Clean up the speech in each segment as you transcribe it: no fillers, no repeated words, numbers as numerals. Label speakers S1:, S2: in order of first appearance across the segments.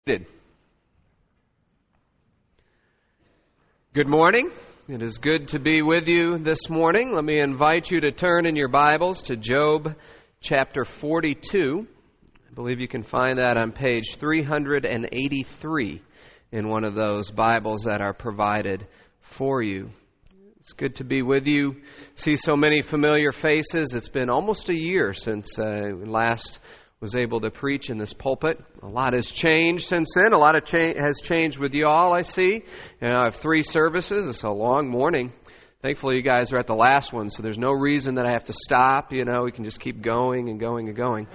S1: Good morning. It is good to be with you this morning. Let me invite you to turn in your Bibles to Job chapter 42. I believe you can find that on page 383 in one of those Bibles that are provided for you. It's good to be with you. See so many familiar faces. It's been almost a year since last was able to preach in this pulpit. A lot has changed since then. A lot has changed with you all, I see. And I have 3 services. It's a long morning. Thankfully, you guys are at the last one, so there's no reason that I have to stop. We can just keep going and going and going.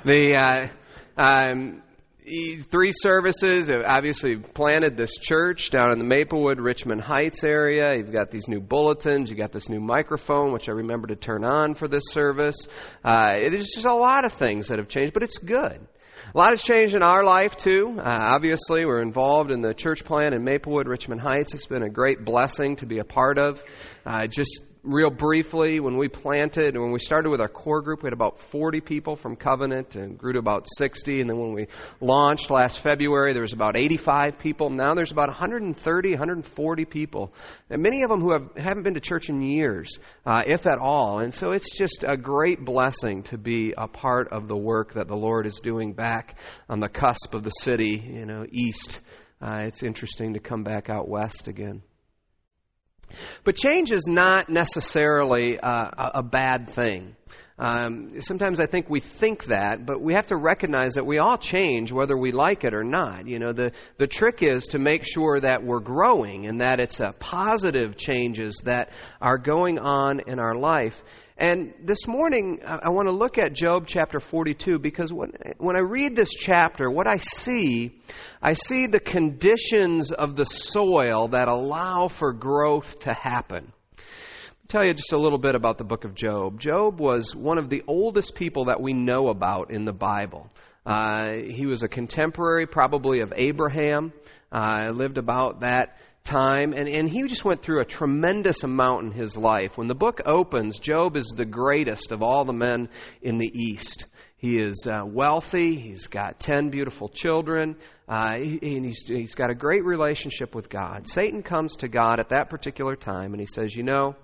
S1: 3 services. Obviously, planted this church down in the Maplewood, Richmond Heights area. You've got these new bulletins. You got this new microphone, which I remember to turn on for this service. There's just a lot of things that have changed, but it's good. A lot has changed in our life, too. Obviously, we're involved in the church plant in Maplewood, Richmond Heights. It's been a great blessing to be a part of. Just real briefly, when we started with our core group, we had about 40 people from Covenant and grew to about 60. And then when we launched last February, there was about 85 people. Now there's about 130, 140 people. And many of them who haven't been to church in years, if at all. And so it's just a great blessing to be a part of the work that the Lord is doing back on the cusp of the city, east. It's interesting to come back out west again. But change is not necessarily a bad thing. Sometimes I think we think that, but we have to recognize that we all change whether we like it or not. The trick is to make sure that we're growing and that it's positive changes that are going on in our life. And this morning, I want to look at Job chapter 42 because when I read this chapter, what I see the conditions of the soil that allow for growth to happen. I'll tell you just a little bit about the book of Job. Job was one of the oldest people that we know about in the Bible. He was a contemporary probably of Abraham, lived about that time, and he just went through a tremendous amount in his life. When the book opens, Job is the greatest of all the men in the East. He is wealthy, he's got 10 beautiful children, and he's got a great relationship with God. Satan comes to God at that particular time, and he says,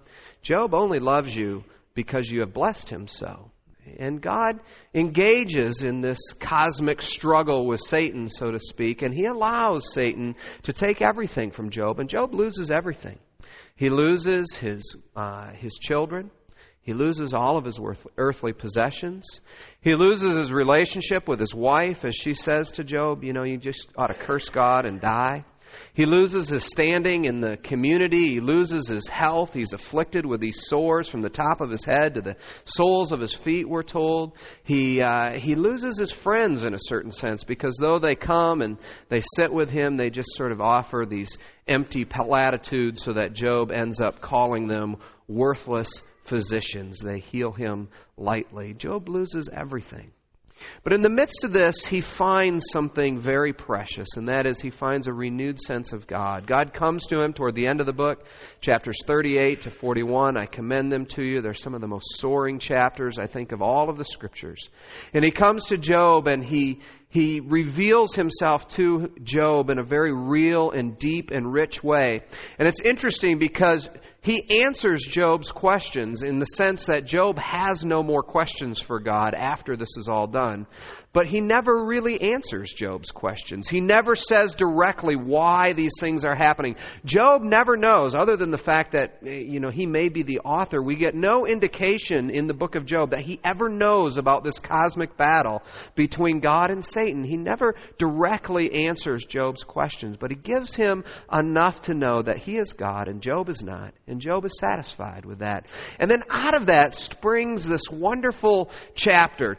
S1: Job only loves you because you have blessed him so. And God engages in this cosmic struggle with Satan, so to speak, and he allows Satan to take everything from Job, and Job loses everything. He loses his children. He loses all of his earthly possessions. He loses his relationship with his wife, as she says to Job, you just ought to curse God and die. He loses his standing in the community. He loses his health. He's afflicted with these sores from the top of his head to the soles of his feet, we're told. He loses his friends in a certain sense because though they come and they sit with him, they just sort of offer these empty platitudes so that Job ends up calling them worthless physicians. They heal him lightly. Job loses everything. But in the midst of this, he finds something very precious, and that is he finds a renewed sense of God. God comes to him toward the end of the book, chapters 38 to 41. I commend them to you. They're some of the most soaring chapters, I think, of all of the Scriptures. And he comes to Job, and he reveals himself to Job in a very real and deep and rich way. And it's interesting because he answers Job's questions in the sense that Job has no more questions for God after this is all done. But he never really answers Job's questions. He never says directly why these things are happening. Job never knows, other than the fact that, he may be the author. We get no indication in the book of Job that he ever knows about this cosmic battle between God and Satan. He never directly answers Job's questions, but he gives him enough to know that he is God and Job is not. And Job is satisfied with that. And then out of that springs this wonderful chapter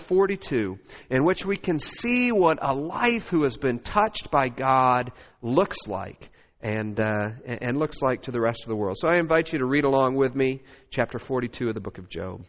S1: 42, in which we can see what a life who has been touched by God looks like and looks like to the rest of the world. So I invite you to read along with me, chapter 42 of the book of Job.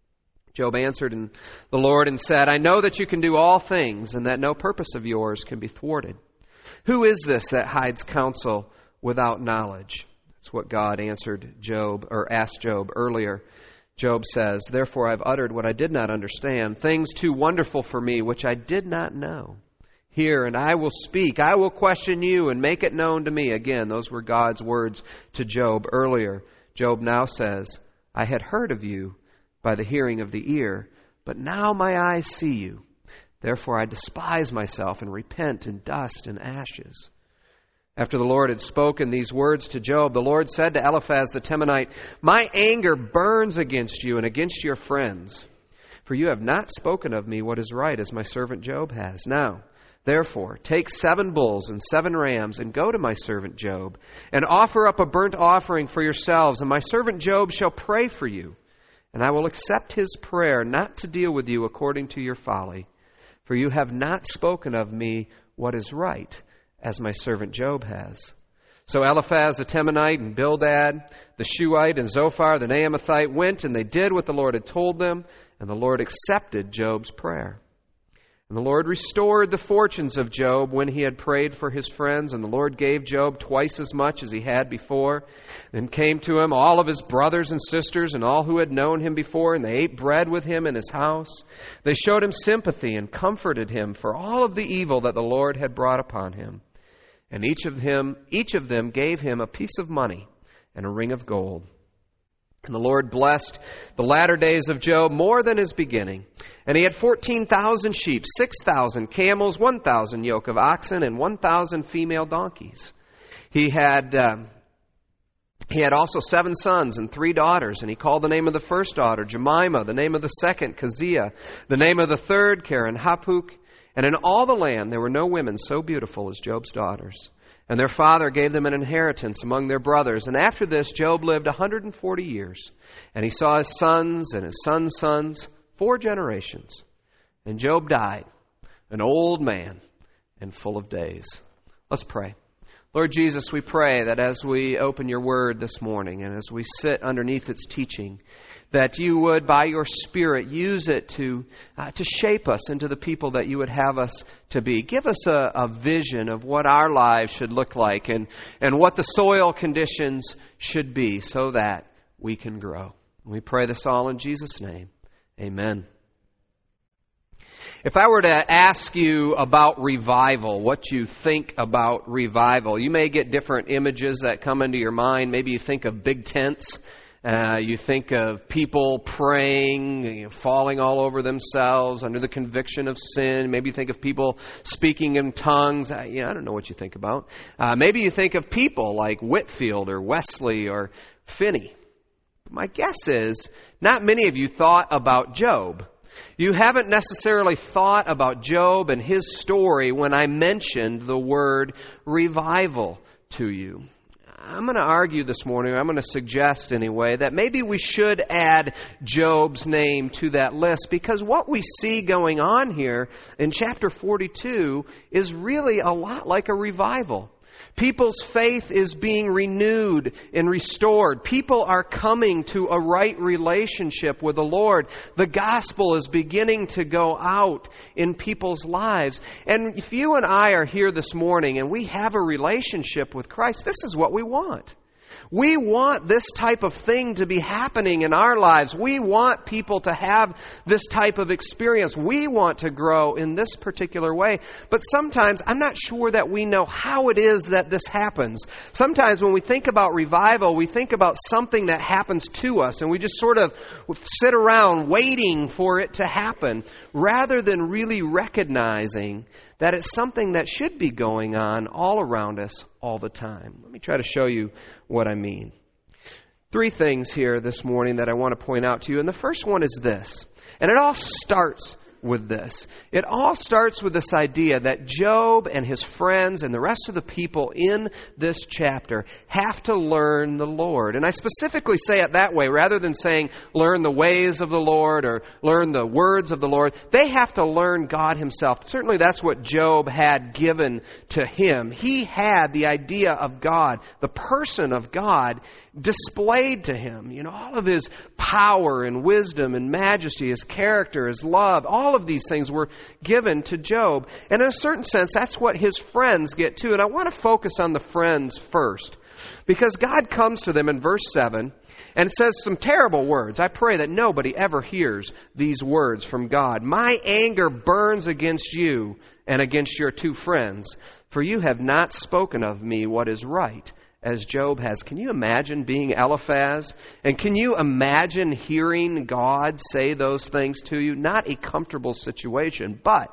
S1: Job answered the Lord and said, I know that you can do all things and that no purpose of yours can be thwarted. Who is this that hides counsel without knowledge? That's what God asked Job earlier. Job says, therefore I've uttered what I did not understand, things too wonderful for me which I did not know. Hear, and I will speak. I will question you and make it known to me. Again, those were God's words to Job earlier. Job now says, I had heard of you by the hearing of the ear, but now my eyes see you. Therefore I despise myself and repent in dust and ashes. After the Lord had spoken these words to Job, the Lord said to Eliphaz the Temanite, My anger burns against you and against your friends, for you have not spoken of me what is right, as my servant Job has. Now, therefore, take 7 bulls and 7 rams, and go to my servant Job, and offer up a burnt offering for yourselves, and my servant Job shall pray for you. And I will accept his prayer, not to deal with you according to your folly. For you have not spoken of me what is right, as my servant Job has. So Eliphaz the Temanite and Bildad the Shuhite and Zophar the Naamathite went, and they did what the Lord had told them, and the Lord accepted Job's prayer. And the Lord restored the fortunes of Job when he had prayed for his friends, and the Lord gave Job twice as much as he had before. Then came to him all of his brothers and sisters and all who had known him before, and they ate bread with him in his house. They showed him sympathy and comforted him for all of the evil that the Lord had brought upon him. And each of them gave him a piece of money and a ring of gold. And the Lord blessed the latter days of Job more than his beginning. And he had 14,000 sheep, 6,000 camels, 1,000 yoke of oxen, and 1,000 female donkeys. He had also 7 sons and 3 daughters, and he called the name of the first daughter Jemimah, the name of the second Keziah, the name of the third Keren-Hapuk. And in all the land there were no women so beautiful as Job's daughters. And their father gave them an inheritance among their brothers. And after this, Job lived 140 years. And he saw his sons and his sons' sons 4 generations. And Job died, an old man and full of days. Let's pray. Lord Jesus, we pray that as we open your word this morning and as we sit underneath its teaching, that you would, by your Spirit, use it to shape us into the people that you would have us to be. Give us a vision of what our lives should look like and what the soil conditions should be so that we can grow. We pray this all in Jesus' name. Amen. If I were to ask you about revival, what you think about revival, you may get different images that come into your mind. Maybe you think of big tents. You think of people praying, falling all over themselves under the conviction of sin. Maybe you think of people speaking in tongues. I don't know what you think about. Maybe you think of people like Whitefield or Wesley or Finney. My guess is not many of you thought about Job. You haven't necessarily thought about Job and his story when I mentioned the word revival to you. I'm going to argue this morning, I'm going to suggest anyway, that maybe we should add Job's name to that list, because what we see going on here in chapter 42 is really a lot like a revival. People's faith is being renewed and restored. People are coming to a right relationship with the Lord. The gospel is beginning to go out in people's lives. And if you and I are here this morning and we have a relationship with Christ, this is what we want. We want this type of thing to be happening in our lives. We want people to have this type of experience. We want to grow in this particular way. But sometimes I'm not sure that we know how it is that this happens. Sometimes when we think about revival, we think about something that happens to us, and we just sort of sit around waiting for it to happen, rather than really recognizing that it's something that should be going on all around us all the time. Let me try to show you what I mean. 3 things here this morning that I want to point out to you. And the first one is this. And it all starts with this. It all starts with this idea that Job and his friends and the rest of the people in this chapter have to learn the Lord. And I specifically say it that way, rather than saying learn the ways of the Lord or learn the words of the Lord. They have to learn God himself. Certainly that's what Job had given to him. He had the idea of God, the person of God, displayed to him. All of his power and wisdom and majesty, his character, his love, all of these things were given to Job. And in a certain sense, that's what his friends get too. And I want to focus on the friends first, because God comes to them in verse 7 and says some terrible words. I pray that nobody ever hears these words from God. My anger burns against you and against your two friends, for you have not spoken of me what is right, as Job has. Can you imagine being Eliphaz? And can you imagine hearing God say those things to you? Not a comfortable situation, but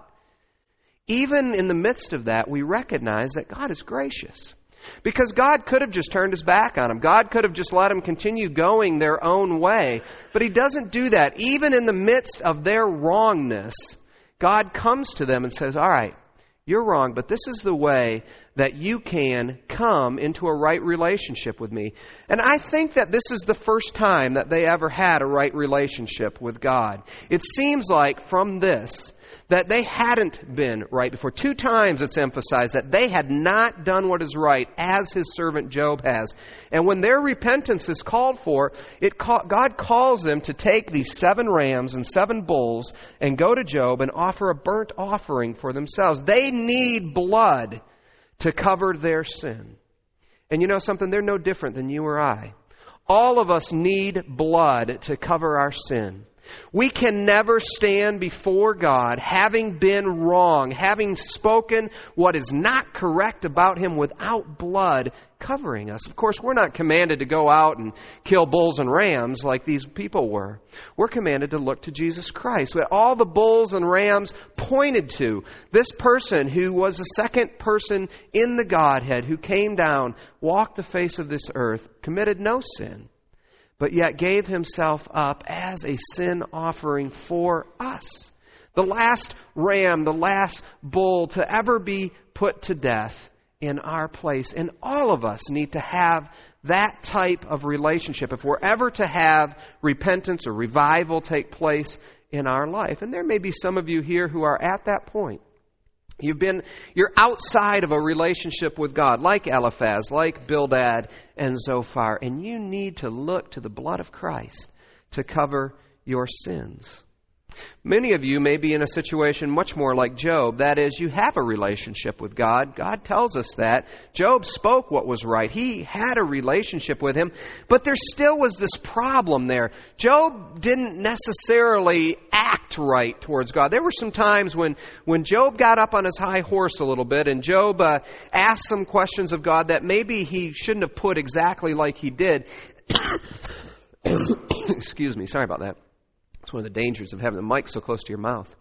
S1: even in the midst of that, we recognize that God is gracious. Because God could have just turned his back on him. God could have just let him continue going their own way. But he doesn't do that. Even in the midst of their wrongness, God comes to them and says, all right, you're wrong, but this is the way that you can come into a right relationship with me. And I think that this is the first time that they ever had a right relationship with God. It seems like from this that they hadn't been right before. 2 times it's emphasized that they had not done what is right as his servant Job has. And when their repentance is called for, God calls them to take these 7 rams and 7 bulls and go to Job and offer a burnt offering for themselves. They need blood to cover their sin. And you know something? They're no different than you or I. All of us need blood to cover our sin. We can never stand before God having been wrong, having spoken what is not correct about him without blood covering us. Of course, we're not commanded to go out and kill bulls and rams like these people were. We're commanded to look to Jesus Christ. What all the bulls and rams pointed to, this person who was the second person in the Godhead, who came down, walked the face of this earth, committed no sin, but yet gave himself up as a sin offering for us. The last ram, the last bull to ever be put to death in our place. And all of us need to have that type of relationship if we're ever to have repentance or revival take place in our life. And there may be some of you here who are at that point. You're outside of a relationship with God, like Eliphaz, like Bildad and Zophar, and you need to look to the blood of Christ to cover your sins. Many of you may be in a situation much more like Job. That is, you have a relationship with God. God tells us that. Job spoke what was right. He had a relationship with him, but there still was this problem there. Job didn't necessarily act right towards God. There were some times when Job got up on his high horse a little bit and Job asked some questions of God that maybe he shouldn't have put exactly like he did. Excuse me, sorry about that. It's one of the dangers of having the mic so close to your mouth.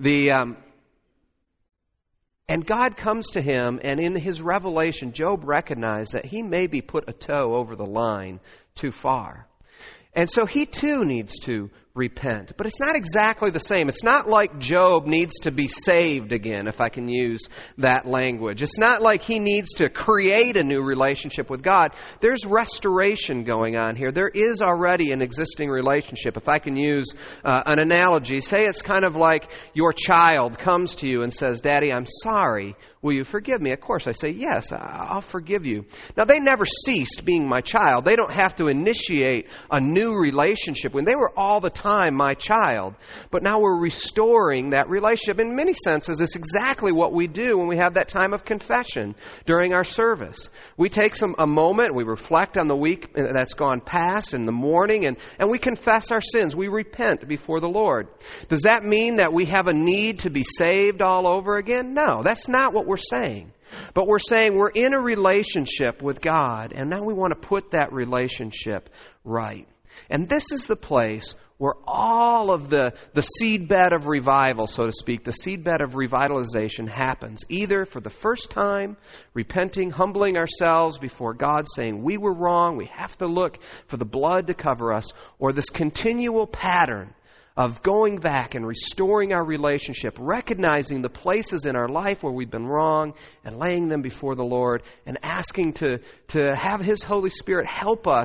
S1: And God comes to him, and in his revelation, Job recognized that he maybe put a toe over the line too far. And so he too needs to repent. But it's not exactly the same. It's not like Job needs to be saved again, if I can use that language. It's not like he needs to create a new relationship with God. There's restoration going on here. There is already an existing relationship. If I can use an analogy, say it's kind of like your child comes to you and says, "Daddy, I'm sorry. Will you forgive me?" Of course, I say, "Yes, I'll forgive you." Now, they never ceased being my child. They don't have to initiate a new relationship when they were all the time my child. But now we're restoring that relationship. In many senses, it's exactly what we do when we have that time of confession during our service. We take a moment, we reflect on the week that's gone past in the morning, and we confess our sins. We repent before the Lord. Does that mean that we have a need to be saved all over again? No, that's not what we're saying. But we're saying we're in a relationship with God, and now we want to put that relationship right. And this is the place where all of the seedbed of revival, so to speak, the seedbed of revitalization happens. Either for the first time, repenting, humbling ourselves before God, saying we were wrong, we have to look for the blood to cover us, or this continual pattern of going back and restoring our relationship, recognizing the places in our life where we've been wrong and laying them before the Lord and asking to have His Holy Spirit help us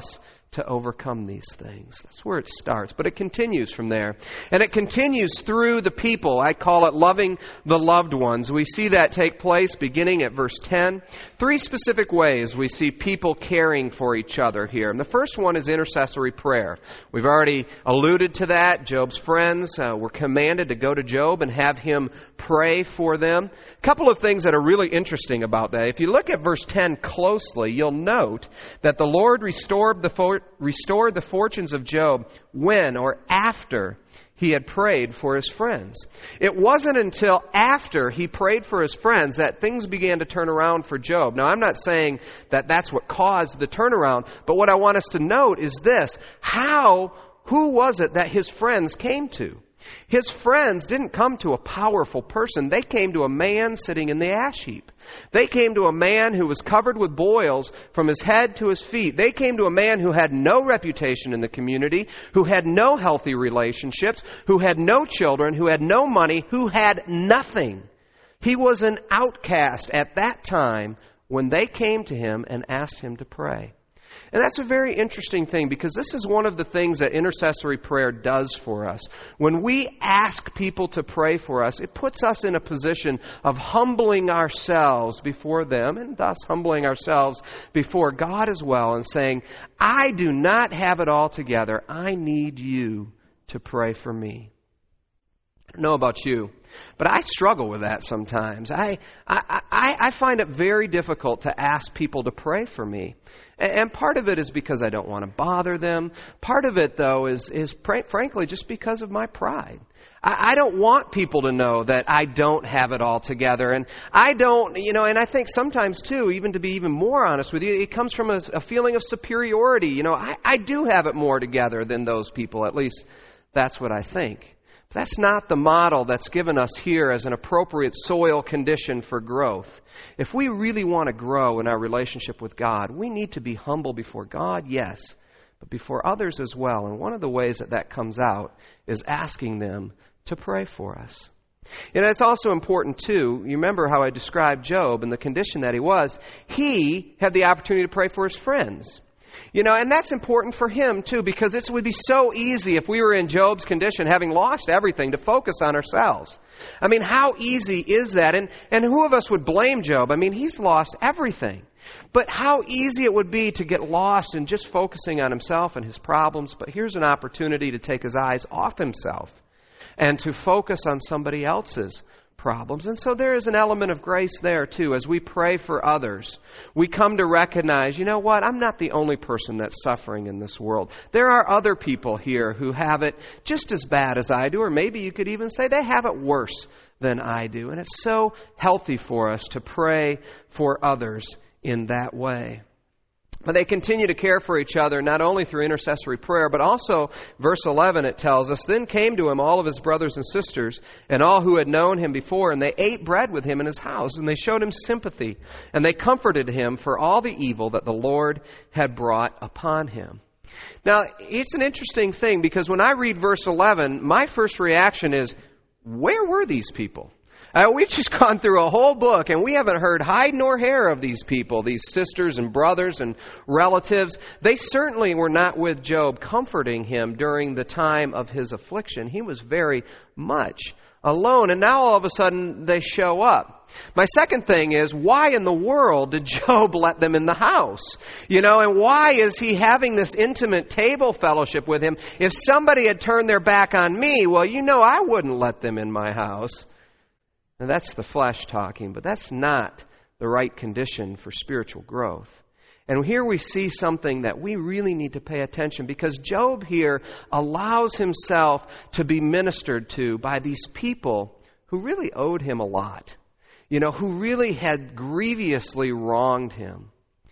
S1: to overcome these things. That's where it starts. But it continues from there. And it continues through the people. I call it loving the loved ones. We see that take place beginning at verse 10. 3 specific ways we see people caring for each other here. And the first one is intercessory prayer. We've already alluded to that. Job's friends were commanded to go to Job and have him pray for them. A couple of things that are really interesting about that. If you look at verse 10 closely, you'll note that the Lord restored the fortunes of Job when or after he had prayed for his friends. It wasn't until after he prayed for his friends that things began to turn around for Job. Now, I'm not saying that that's what caused the turnaround, but what I want us to note is this. Who was it that his friends came to? His friends didn't come to a powerful person. They came to a man sitting in the ash heap. They came to a man who was covered with boils from his head to his feet. They came to a man who had no reputation in the community, who had no healthy relationships, who had no children, who had no money, who had nothing. He was an outcast at that time when they came to him and asked him to pray. And that's a very interesting thing because this is one of the things that intercessory prayer does for us. When we ask people to pray for us, it puts us in a position of humbling ourselves before them and thus humbling ourselves before God as well and saying, I do not have it all together. I need you to pray for me. I don't know about you, but I struggle with that sometimes. I find it very difficult to ask people to pray for me. And part of it is because I don't want to bother them. Part of it, though, is frankly just because of my pride. I don't want people to know that I don't have it all together. And I don't, and I think sometimes, too, even to be even more honest with you, it comes from a feeling of superiority. I do have it more together than those people. At least that's what I think. That's not the model that's given us here as an appropriate soil condition for growth. If we really want to grow in our relationship with God, we need to be humble before God, yes, but before others as well. And one of the ways that comes out is asking them to pray for us. And it's also important, too, you remember how I described Job and the condition that he was. He had the opportunity to pray for his friends. And that's important for him, too, because it would be so easy if we were in Job's condition, having lost everything, to focus on ourselves. I mean, how easy is that? And who of us would blame Job? I mean, he's lost everything. But how easy it would be to get lost in just focusing on himself and his problems. But here's an opportunity to take his eyes off himself and to focus on somebody else's problems. And so there is an element of grace there too. As we pray for others, we come to recognize, you know what, I'm not the only person that's suffering in this world. There are other people here who have it just as bad as I do, or maybe you could even say they have it worse than I do. And it's so healthy for us to pray for others in that way. But they continue to care for each other, not only through intercessory prayer, but also, verse 11, it tells us, Then came to him all of his brothers and sisters, and all who had known him before, and they ate bread with him in his house, and they showed him sympathy, and they comforted him for all the evil that the Lord had brought upon him. Now, it's an interesting thing, because when I read verse 11, my first reaction is, where were these people? We've just gone through a whole book and we haven't heard hide nor hair of these people, these sisters and brothers and relatives. They certainly were not with Job comforting him during the time of his affliction. He was very much alone. And now all of a sudden they show up. My second thing is, why in the world did Job let them in the house? And why is he having this intimate table fellowship with him? If somebody had turned their back on me, well, I wouldn't let them in my house. And that's the flesh talking, but that's not the right condition for spiritual growth. And here we see something that we really need to pay attention, because Job here allows himself to be ministered to by these people who really owed him a lot, who really had grievously wronged him.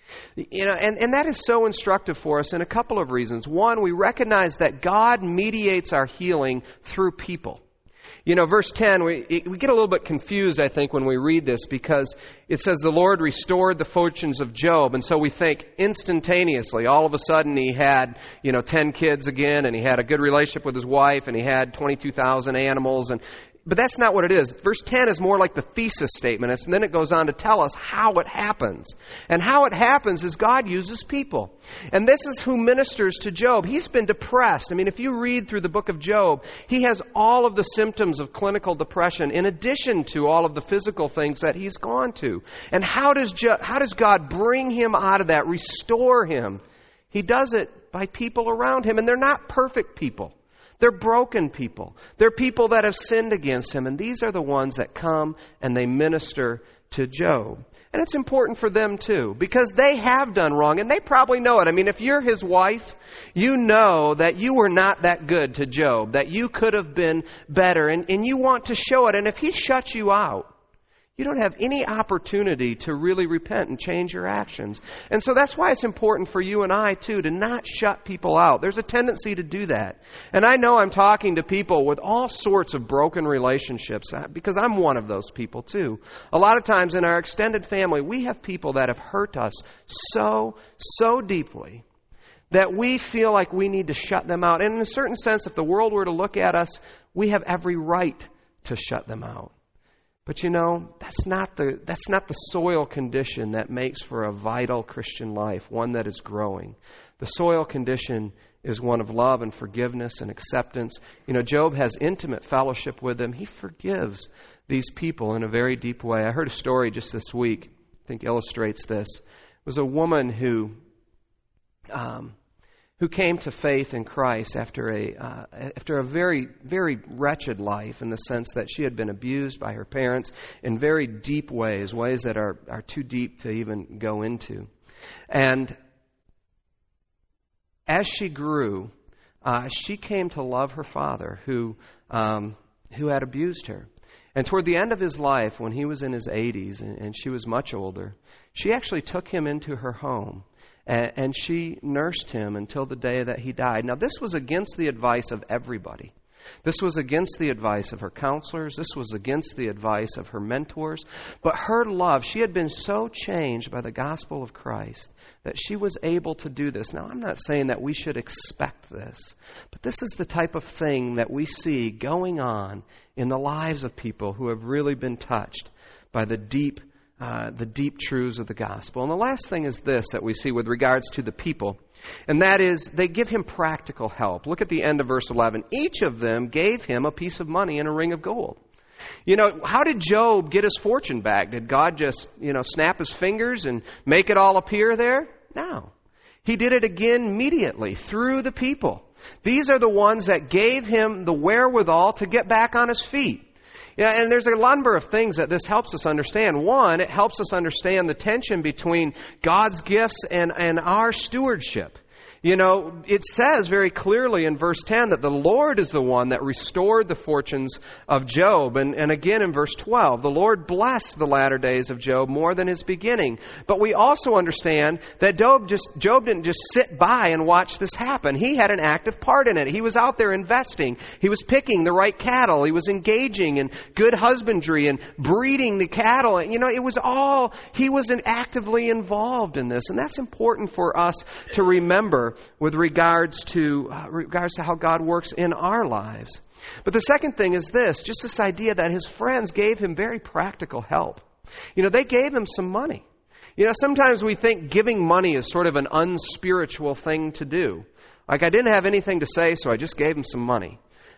S1: And that is so instructive for us in a couple of reasons. One, we recognize that God mediates our healing through people. Verse 10, we get a little bit confused, I think, when we read this, because it says the Lord restored the fortunes of Job. And so we think instantaneously, all of a sudden he had, 10 kids again, and he had a good relationship with his wife, and he had 22,000 animals. And But that's not what it is. Verse 10 is more like the thesis statement, and then it goes on to tell us how it happens. And how it happens is God uses people. And this is who ministers to Job. He's been depressed. I mean, if you read through the book of Job, he has all of the symptoms of clinical depression in addition to all of the physical things that he's gone to. And how does God bring him out of that, restore him? He does it by people around him, and they're not perfect people. They're broken people. They're people that have sinned against him. And these are the ones that come and they minister to Job. And it's important for them too, because they have done wrong and they probably know it. I mean, if you're his wife, you know that you were not that good to Job, that you could have been better, and you want to show it. And if he shuts you out, you don't have any opportunity to really repent and change your actions. And so that's why it's important for you and I, too, to not shut people out. There's a tendency to do that. And I know I'm talking to people with all sorts of broken relationships, because I'm one of those people, too. A lot of times in our extended family, we have people that have hurt us so deeply that we feel like we need to shut them out. And in a certain sense, if the world were to look at us, we have every right to shut them out. But you know, that's not the soil condition that makes for a vital Christian life, one that is growing. The soil condition is one of love and forgiveness and acceptance. You know, Job has intimate fellowship with them. He forgives these people in a very deep way. I heard a story just this week, I think illustrates this. It was a woman who came to faith in Christ after a very, very wretched life, in the sense that she had been abused by her parents in very deep ways that are too deep to even go into. And as she grew, she came to love her father, who had abused her. And toward the end of his life, when he was in his 80s and she was much older, she actually took him into her home. And she nursed him until the day that he died. Now, this was against the advice of everybody. This was against the advice of her counselors. This was against the advice of her mentors. But her love, she had been so changed by the gospel of Christ that she was able to do this. Now, I'm not saying that we should expect this, but this is the type of thing that we see going on in the lives of people who have really been touched by the deep truths of the gospel. And the last thing is this that we see with regards to the people, and that is they give him practical help. Look at the end of verse 11. Each of them gave him a piece of money and a ring of gold. You know, how did Job get his fortune back? Did God just, snap his fingers and make it all appear there? No. He did it again immediately through the people. These are the ones that gave him the wherewithal to get back on his feet. Yeah, and there's a number of things that this helps us understand. One, it helps us understand the tension between God's gifts and our stewardship. You know, it says very clearly in verse 10 that the Lord is the one that restored the fortunes of Job. And again in verse 12, the Lord blessed the latter days of Job more than his beginning. But we also understand that Job didn't just sit by and watch this happen. He had an active part in it. He was out there investing. He was picking the right cattle. He was engaging in good husbandry and breeding the cattle. You know, he was actively involved in this. And that's important for us to remember with regards to how God works in our lives. But the second thing is this idea that his friends gave him very practical help. You know, they gave him some money. You know, sometimes we think giving money is sort of an unspiritual thing to do. Like, I didn't have anything to say, so I just gave him some money.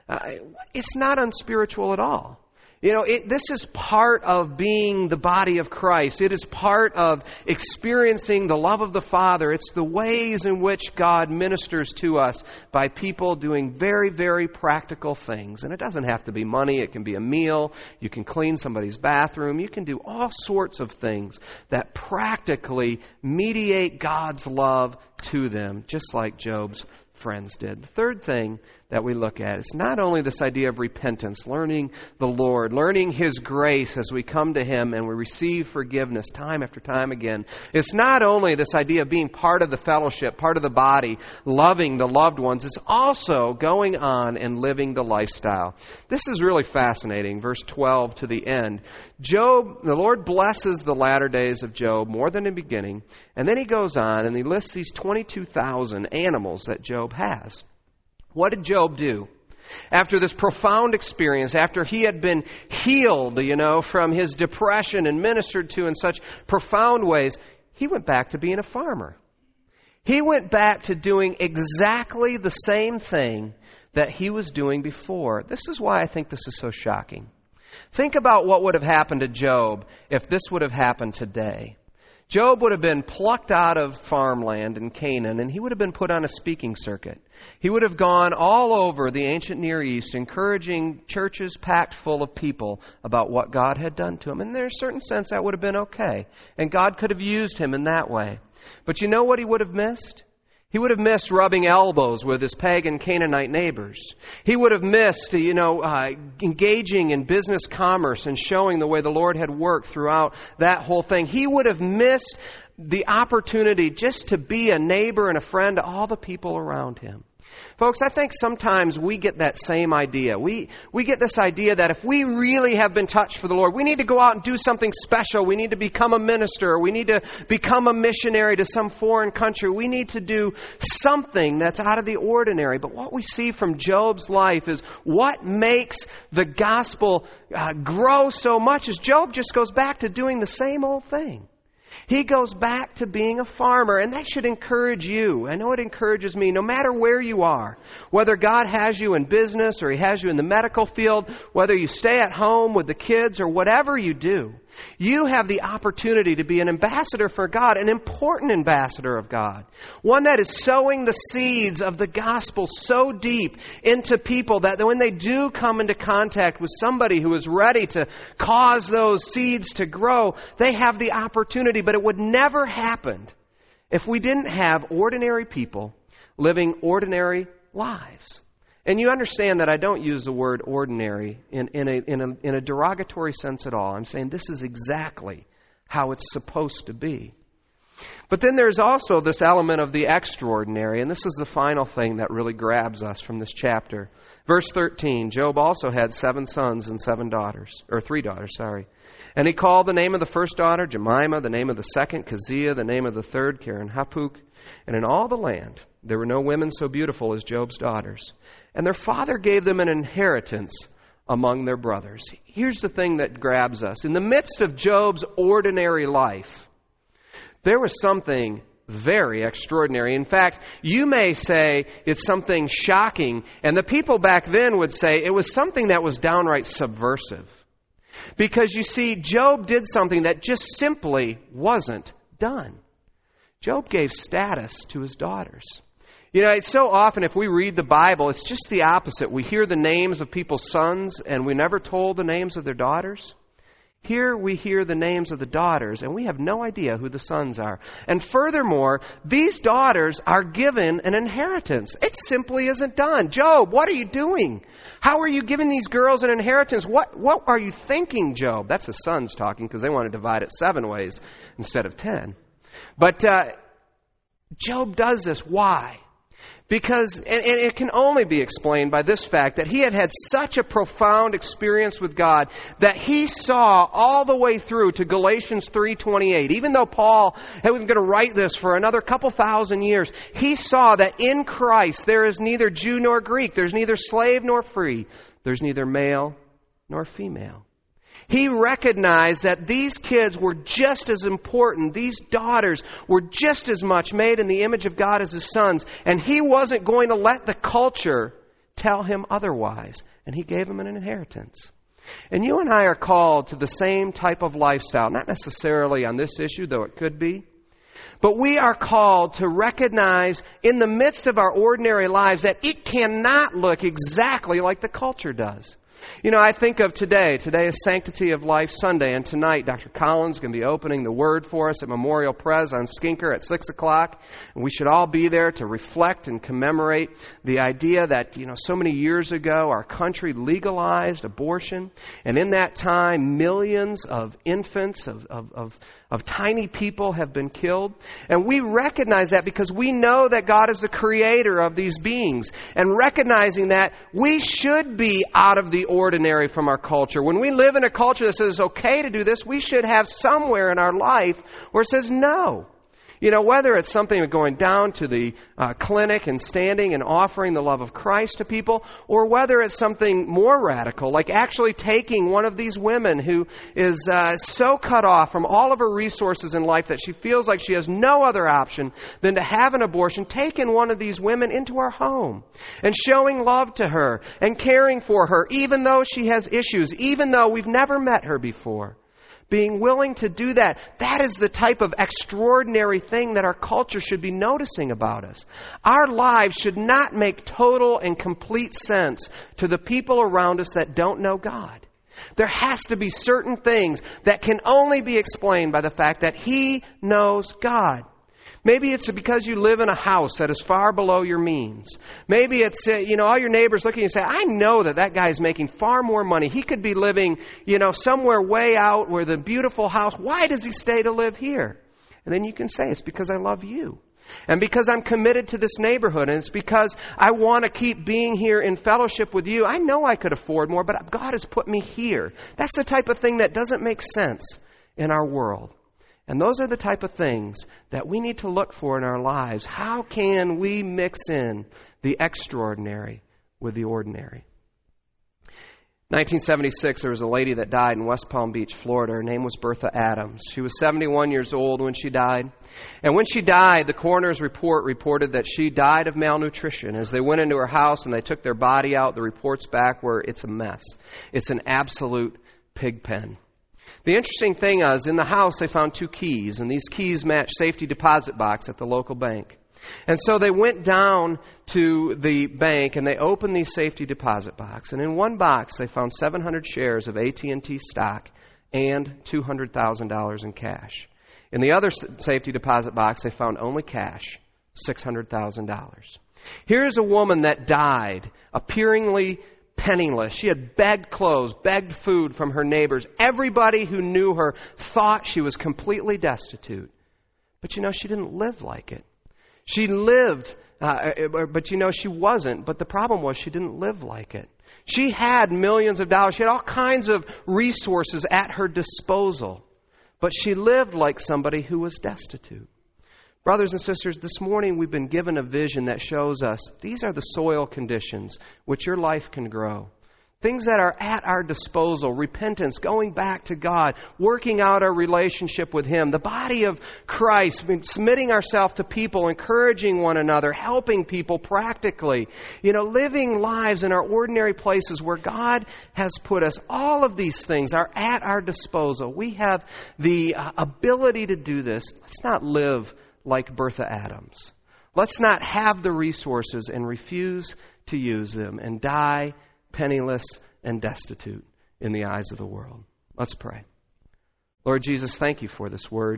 S1: It's not unspiritual at all. You know, this is part of being the body of Christ. It is part of experiencing the love of the Father. It's the ways in which God ministers to us by people doing very, very practical things. And it doesn't have to be money. It can be a meal. You can clean somebody's bathroom. You can do all sorts of things that practically mediate God's love to them, just like Job's friends did. The third thing that we look at is not only this idea of repentance, learning the Lord, learning His grace as we come to Him and we receive forgiveness time after time again. It's not only this idea of being part of the fellowship, part of the body, loving the loved ones. It's also going on and living the lifestyle. This is really fascinating. Verse 12 to the end. Job, the Lord blesses the latter days of Job more than the beginning. And then he goes on and he lists these 22,000 animals that Job has. What did Job do? After this profound experience, after he had been healed, from his depression and ministered to in such profound ways, he went back to being a farmer. He went back to doing exactly the same thing that he was doing before. This is why I think this is so shocking. Think about what would have happened to Job if this would have happened today. Job would have been plucked out of farmland in Canaan, and he would have been put on a speaking circuit. He would have gone all over the ancient Near East, encouraging churches packed full of people about what God had done to him. And in a certain sense, that would have been okay. And God could have used him in that way. But you know what he would have missed? He would have missed rubbing elbows with his pagan Canaanite neighbors. He would have missed, engaging in business commerce and showing the way the Lord had worked throughout that whole thing. He would have missed the opportunity just to be a neighbor and a friend to all the people around him. Folks, I think sometimes we get that same idea. We get this idea that if we really have been touched for the Lord, we need to go out and do something special. We need to become a minister. Or we need to become a missionary to some foreign country. We need to do something that's out of the ordinary. But what we see from Job's life is what makes the gospel grow so much is Job just goes back to doing the same old thing. He goes back to being a farmer, and that should encourage you. I know it encourages me, no matter where you are, whether God has you in business or He has you in the medical field, whether you stay at home with the kids or whatever you do, you have the opportunity to be an ambassador for God, an important ambassador of God, one that is sowing the seeds of the gospel so deep into people that when they do come into contact with somebody who is ready to cause those seeds to grow, they have the opportunity. But it would never happen if we didn't have ordinary people living ordinary lives. And you understand that I don't use the word ordinary in a derogatory sense at all. I'm saying this is exactly how it's supposed to be. But then there's also this element of the extraordinary, and this is the final thing that really grabs us from this chapter. Verse 13, Job also had 7 sons and 3 daughters. And he called the name of the first daughter Jemimah, the name of the second Keziah, the name of the third Keren-Happuch. And in all the land there were no women so beautiful as Job's daughters. And their father gave them an inheritance among their brothers. Here's the thing that grabs us. In the midst of Job's ordinary life, there was something very extraordinary. In fact, you may say it's something shocking, and the people back then would say it was something that was downright subversive. Because you see, Job did something that just simply wasn't done. Job gave status to his daughters. It's so often if we read the Bible, it's just the opposite. We hear the names of people's sons, and we're never told the names of their daughters. Here we hear the names of the daughters, and we have no idea who the sons are. And furthermore, these daughters are given an inheritance. It simply isn't done. Job, what are you doing? How are you giving these girls an inheritance? What are you thinking, Job? That's the sons talking, because they want to divide it 7 ways instead of 10. But Job does this. Why? Because, and it can only be explained by this fact that he had had such a profound experience with God that he saw all the way through to Galatians 3:28. Even though Paul was going to write this for another couple thousand years, he saw that in Christ there is neither Jew nor Greek, there's neither slave nor free, there's neither male nor female. He recognized that these kids were just as important. These daughters were just as much made in the image of God as his sons. And he wasn't going to let the culture tell him otherwise. And he gave them an inheritance. And you and I are called to the same type of lifestyle. Not necessarily on this issue, though it could be. But we are called to recognize in the midst of our ordinary lives that it cannot look exactly like the culture does. I think of today. Today is Sanctity of Life Sunday, and tonight Dr. Collins is going to be opening the Word for us at Memorial Pres on Skinker at 6 o'clock. And we should all be there to reflect and commemorate the idea that, so many years ago our country legalized abortion. And in that time, millions of infants, of tiny people have been killed. And we recognize that because we know that God is the creator of these beings. And recognizing that we should be out of the ordinary from our culture. When we live in a culture that says it's okay to do this, we should have somewhere in our life where it says no. Whether it's something of going down to the clinic and standing and offering the love of Christ to people, or whether it's something more radical, like actually taking one of these women who is so cut off from all of her resources in life that she feels like she has no other option than to have an abortion, taking one of these women into our home and showing love to her and caring for her, even though she has issues, even though we've never met her before. Being willing to do that, that is the type of extraordinary thing that our culture should be noticing about us. Our lives should not make total and complete sense to the people around us that don't know God. There has to be certain things that can only be explained by the fact that He knows God. Maybe it's because you live in a house that is far below your means. Maybe it's, all your neighbors look at you and say, I know that guy's making far more money. He could be living, somewhere way out where the beautiful house. Why does he stay to live here? And then you can say, it's because I love you. And because I'm committed to this neighborhood. And it's because I want to keep being here in fellowship with you. I know I could afford more, but God has put me here. That's the type of thing that doesn't make sense in our world. And those are the type of things that we need to look for in our lives. How can we mix in the extraordinary with the ordinary? 1976, there was a lady that died in West Palm Beach, Florida. Her name was Bertha Adams. She was 71 years old when she died. And when she died, the coroner's report reported that she died of malnutrition. As they went into her house and they took their body out, the reports back were, it's a mess. It's an absolute pig pen. The interesting thing is, in the house they found 2 keys, and these keys match safety deposit box at the local bank. And so they went down to the bank and they opened the safety deposit box. And in one box they found 700 shares of AT&T stock and $200,000 in cash. In the other safety deposit box they found only cash, $600,000. Here's a woman that died, appearingly penniless. She had begged clothes, begged food from her neighbors. Everybody who knew her thought she was completely destitute. But she didn't live like it. She lived, but she wasn't. But the problem was she didn't live like it. She had millions of dollars. She had all kinds of resources at her disposal. But she lived like somebody who was destitute. Brothers and sisters, this morning we've been given a vision that shows us these are the soil conditions which your life can grow. Things that are at our disposal, repentance, going back to God, working out our relationship with Him, the body of Christ, submitting ourselves to people, encouraging one another, helping people practically, living lives in our ordinary places where God has put us. All of these things are at our disposal. We have the ability to do this. Let's not live like Bertha Adams. Let's not have the resources and refuse to use them and die penniless and destitute in the eyes of the world. Let's pray. Lord Jesus, thank you for this word.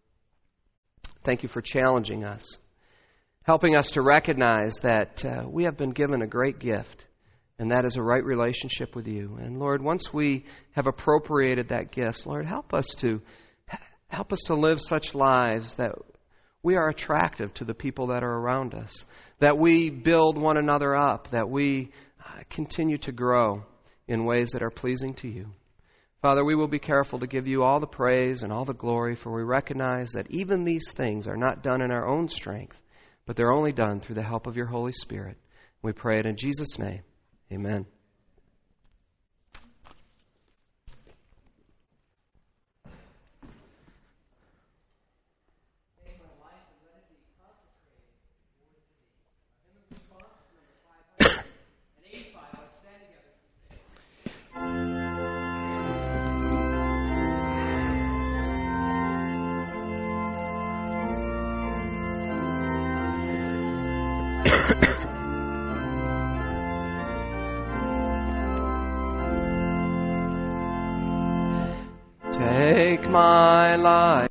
S1: Thank you for challenging us, helping us to recognize that we have been given a great gift, and that is a right relationship with you. And Lord, once we have appropriated that gift, Lord, help us to live such lives that we are attractive to the people that are around us, that we build one another up, that we continue to grow in ways that are pleasing to you. Father, we will be careful to give you all the praise and all the glory, for we recognize that even these things are not done in our own strength, but they're only done through the help of your Holy Spirit. We pray it in Jesus' name. Amen. Take my life.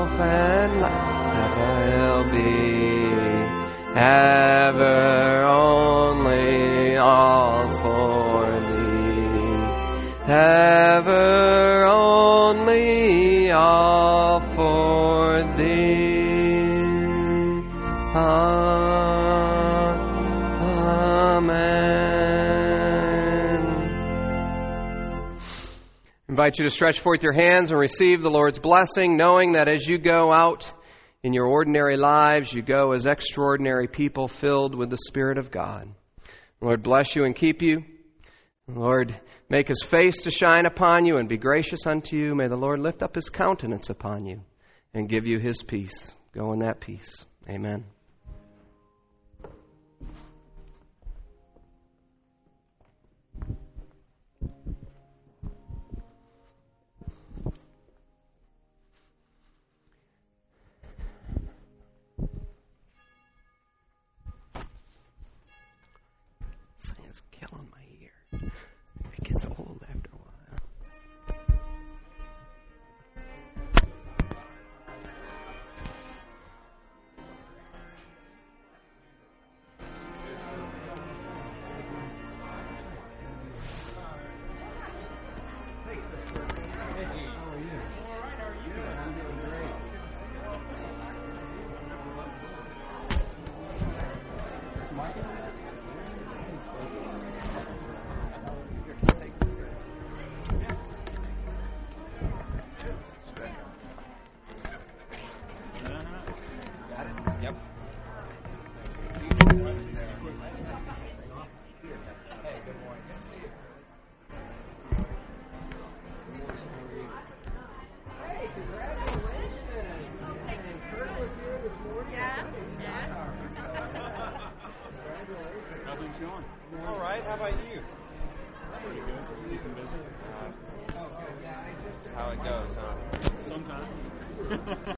S1: life and life will be ever only all for thee, ever only all for thee. I invite you to stretch forth your hands and receive the Lord's blessing, knowing that as you go out in your ordinary lives, you go as extraordinary people filled with the Spirit of God. Lord, bless you and keep you. Lord, make His face to shine upon you and be gracious unto you. May the Lord lift up His countenance upon you and give you His peace. Go in that peace. Amen. It's killing my ear. It gets old after a while.
S2: All right, how about you? Pretty good. Keeping busy. That's how it goes, huh? Sometimes.